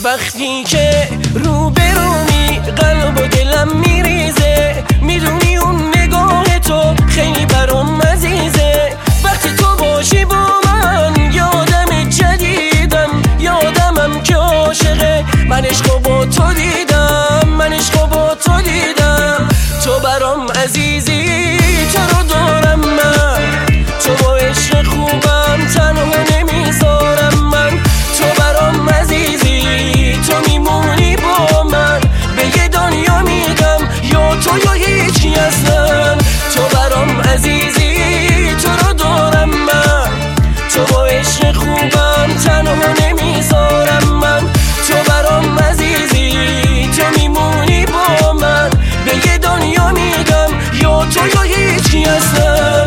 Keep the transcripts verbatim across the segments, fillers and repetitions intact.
وقتی که رو برونی قلب و دلم میریزه، میدونی اون نگاه تو خیلی برام عزیزه. وقتی تو باشی با من یادم جدیدم، یادمم که عاشقه. من عشقو با تو دیدم، من عشقو با تو دیدم. تو برام عزیزی، تو رو دارم من، تو با عشق خوبم تنها نمیذارم من. تو برام عزیزی، تو میمونی با من، به یه دنیا میگم یا تو یا هیچی اصلا. تو برام عزیزی، تو رو دارم من، تو با عشق خوبم تنها نمیذارم من. تو برام عزیزی، تو میمونی با من، به یه دنیا میگم یا تو یا هیچی اصلا.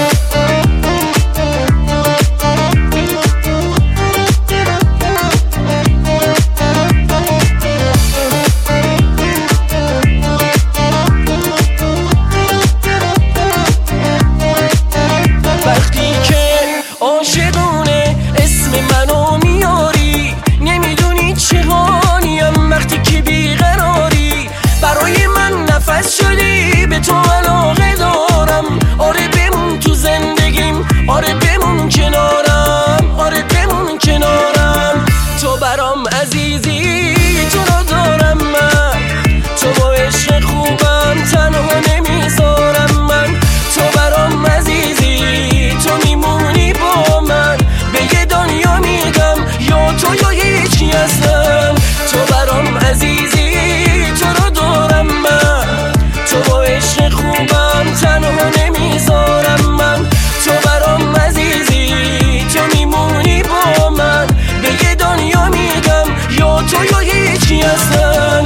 وقتی که عاشقونه اسم منو میاری، نمیدونی چه حالیم وقتی که بیقراری. برای من نفس شدی، به تو علاقه دارم. آره بمون تو زندگیم، آره بمون کنارم، آره بمون کنارم. تو برام عزیزی، تو رو دارم من، تو با عشق خوبم تنها نمیذارم من. تو برام عزیزی، تو میمونی با من، به یه دنیا میگم یا تو یا هیچی اصلا. تو برام عزیزی، تو رو دارم من، تو با عشق خوبم تنها نمیذارم من. تو برام عزیزی، تو میمونی با من، به یه دنیا میگم یا تو یا هیچی اصلا.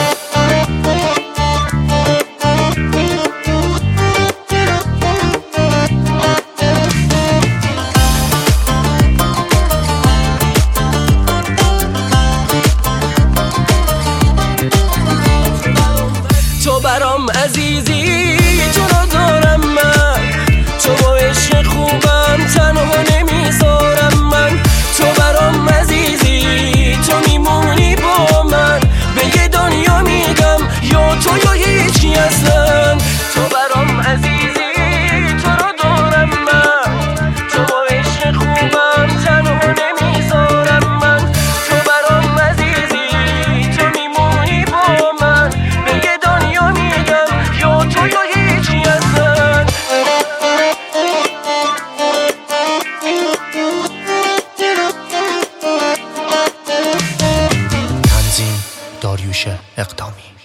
تو برام عزیزی، تو رو دارم من، تو با عشق خوبم تنها نمیذارم من. تو برام عزیزی، تو میمونی با من، به یه دنیا میگم یا تو یا هیچی اصلا. تو برام عزیزی، تو رو دارم من، تو با عشق خوبم تنها نمیذارم من. تو برام عزیزی، تو میمونی با من، به یه دنیا میگم یا تو یا هیچی اصلا. تنظیم داریوش اقدامی.